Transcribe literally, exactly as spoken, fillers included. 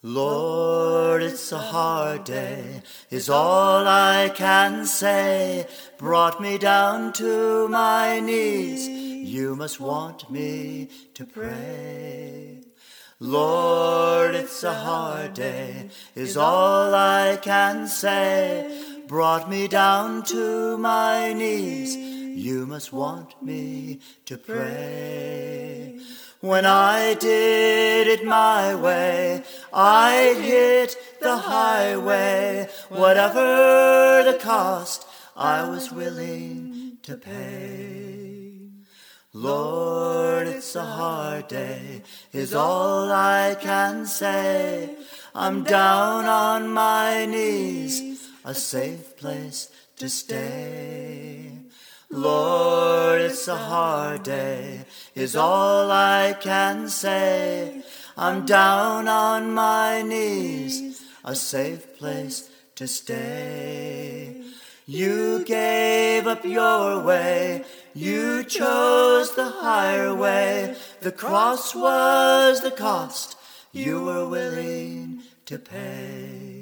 Lord, it's a hard day, is all I can say. Brought me down to my knees, you must want me to pray. Lord, it's a hard day, is all I can say. Brought me down to my knees, you must want me to pray. When I did it my way, I'd hit the highway. Whatever the cost, I was willing to pay. Lord, it's a hard day, is all I can say. I'm down on my knees, a safe place to stay. Lord, it's a hard day, is all I can say. I'm down on my knees, a safe place to stay. You gave up your way, you chose the higher way. The cross was the cost you were willing to pay.